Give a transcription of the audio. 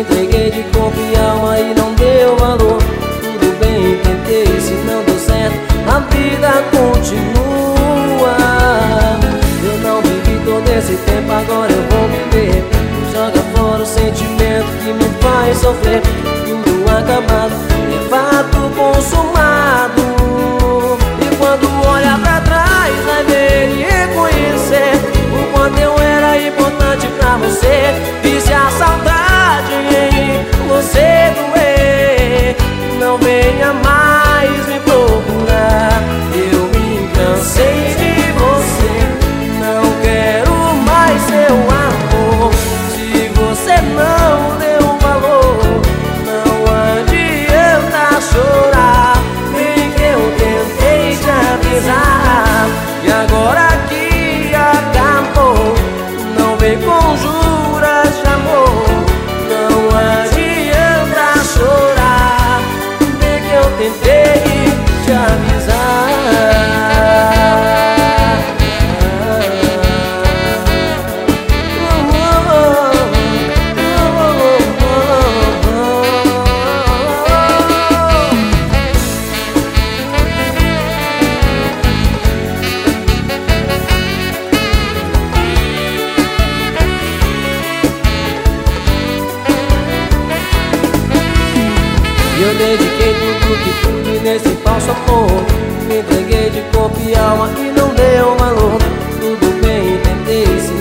entreguei de corpo e alma e não deu valor. Tudo bem, tentei, se não deu certo, a vida continua. Eu não vivi todo esse tempo, agora eu vou viver. Joga fora o sentimento que me faz sofrer. Tudo acabado, é fato consumado. E quando olha pra trás, vai ver e reconhecer o quanto eu era importante pra você. E se a saudade em você doer, não venha mais me procurar. Eu me cansei de você, não quero mais seu amor. Se você não deu valor, não adianta chorar. Nem que eu tentei te avisar, e agora que acabou, não vem com juras de amor. Não adianta chorar, nem que eu tentei te avisar. Eu dediquei tudo que pude nesse falso amor. Me entreguei de corpo e alma e não deu valor. Tudo bem, tentei, se